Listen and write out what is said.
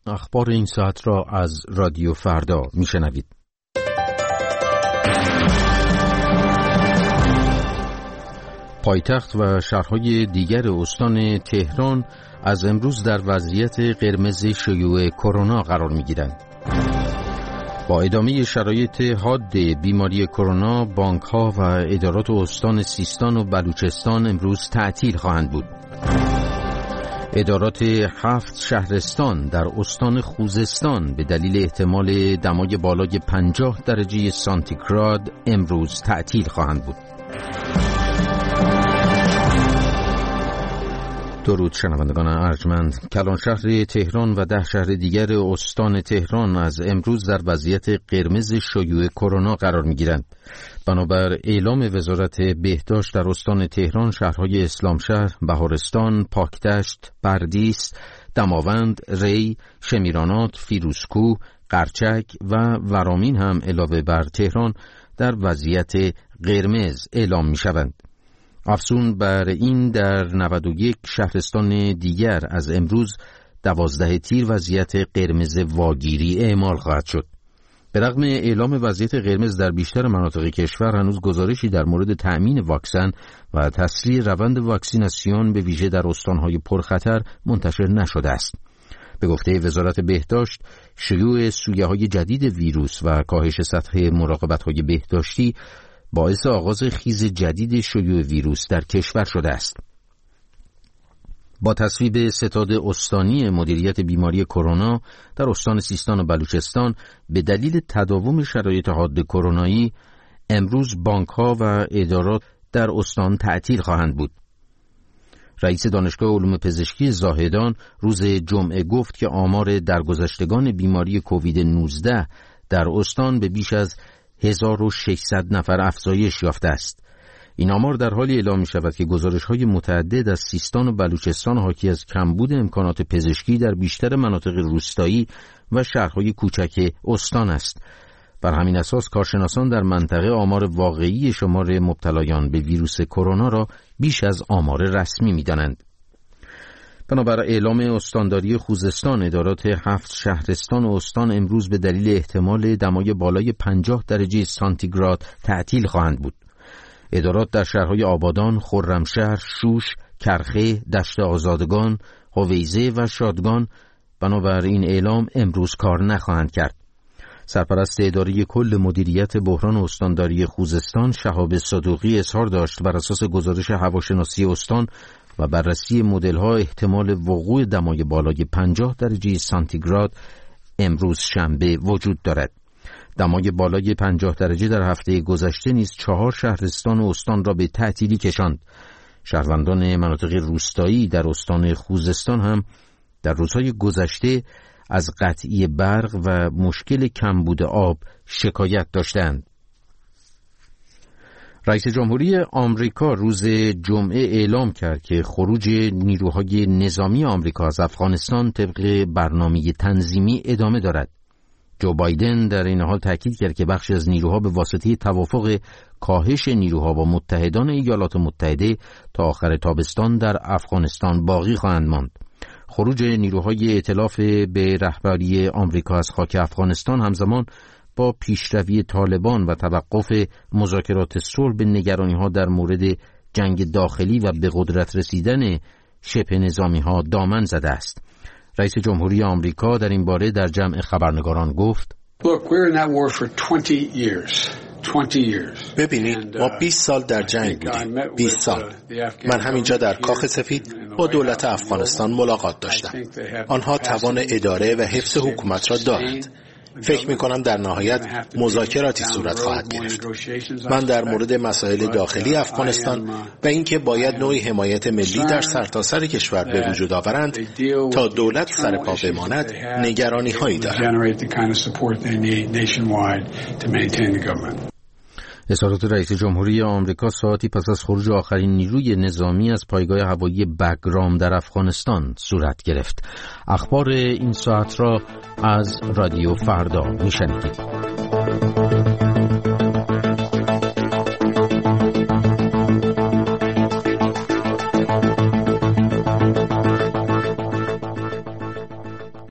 اخبار این ساعت را از رادیو فردا میشنوید. پایتخت و شهرهای دیگر استان تهران از امروز در وضعیت قرمز شیوع کرونا قرار می‌گیرند. با ادامه شرایط حاد بیماری کرونا، بانک‌ها و ادارات استان سیستان و بلوچستان امروز تعطیل خواهند بود. ادارات 7 شهرستان در استان خوزستان به دلیل احتمال دمای بالای 50 درجه سانتیگراد امروز تعطیل خواهند بود. درود شنوندگان ارجمند. کلان شهر تهران و 10 شهر دیگر استان تهران از امروز در وضعیت قرمز شیوع کرونا قرار می‌گیرند. بنابر اعلام وزارت بهداشت در استان تهران، شهرهای اسلامشهر، بهارستان، پاکدشت، بردیس، دماوند، ری، شمیرانات، فیروزکوه، قرچک و ورامین هم علاوه بر تهران در وضعیت قرمز اعلام می‌شوند. افزون بر این، در 91 شهرستان دیگر از امروز 12 تیر وضعیت قرمز واگیری اعمال خواهد شد. به رغم اعلام وضعیت قرمز در بیشتر مناطق کشور، هنوز گزارشی در مورد تأمین واکسن و تسریع روند واکسیناسیون به ویژه در استانهای پرخطر منتشر نشده است. به گفته وزارت بهداشت، شیوع سویه‌های جدید ویروس و کاهش سطح مراقبت‌های بهداشتی باعث آغاز خیز جدید شیوع ویروس در کشور شده است. با تصویب ستاد استانی مدیریت بیماری کرونا در استان سیستان و بلوچستان به دلیل تداوم شرایط حاد کرونایی، امروز بانک‌ها و ادارات در استان تعطیل خواهند بود. رئیس دانشگاه علوم پزشکی زاهدان روز جمعه گفت که آمار درگذشتگان بیماری کووید 19 در استان به بیش از 1600 نفر افزایش یافته است. این آمار در حالی اعلام می شود که گزارش‌های متعدد از سیستان و بلوچستان حاکی از کمبود امکانات پزشکی در بیشتر مناطق روستایی و شهرهای کوچک استان است. بر همین اساس کارشناسان در منطقه آمار واقعی شمار مبتلایان به ویروس کرونا را بیش از آمار رسمی می دانند. بنابر اعلام استانداری خوزستان، ادارات 7 شهرستان و استان امروز به دلیل احتمال دمای بالای 50 درجه سانتیگراد تعطیل خواهند بود. ادارات در شهرهای آبادان، خرمشهر، شوش، کرخه، دشت آزادگان، هویزه و شادگان بنابر این اعلام امروز کار نخواهند کرد. سرپرست اداره کل مدیریت بحران استانداری خوزستان، شهاب صدوقی، اظهار داشت بر اساس گزارش هواشناسی استان و بررسی مدل‌ها احتمال وقوع دمای بالای 50 درجه سانتیگراد امروز شنبه وجود دارد. دمای بالای 50 درجه در هفته گذشته نیز 4 شهرستان و استان را به تعطیلی کشاند. شهروندان مناطق روستایی در استان خوزستان هم در روزهای گذشته از قطعی برق و مشکل کمبود آب شکایت داشتند. رئیس جمهوری آمریکا روز جمعه اعلام کرد که خروج نیروهای نظامی آمریکا از افغانستان طبق برنامه تنظیمی ادامه دارد. جو بایدن در این حال تاکید کرد که بخشی از نیروها به واسطه توافق کاهش نیروها با متحدان ایالات متحده تا آخر تابستان در افغانستان باقی خواهند ماند. خروج نیروهای ائتلاف به رهبری آمریکا از خاک افغانستان همزمان با پیشروی طالبان و توقف مذاکرات صلح به نگرانی‌ها در مورد جنگ داخلی و به قدرت رسیدن شبه نظامی‌ها دامن زده است. رئیس جمهوری آمریکا در این باره در جمع خبرنگاران گفت: ببینید، ما 20 سال در جنگ بودیم. 20 سال. من همینجا در کاخ سفید با دولت افغانستان ملاقات داشتم. آنها توان اداره و حفظ حکومت را دارند. فکر می‌کنم در نهایت مذاکراتی صورت خواهد گرفت. من در مورد مسائل داخلی افغانستان و اینکه باید نوعی حمایت ملی در سرتاسر کشور به وجود آورند تا دولت سر پا بماند نگرانی‌هایی دارم. اظهارات رئیس جمهوری آمریکا ساعتی پس از خروج آخرین نیروی نظامی از پایگاه هوایی بگرام در افغانستان صورت گرفت. اخبار این ساعت را از رادیو فردا میشنوید.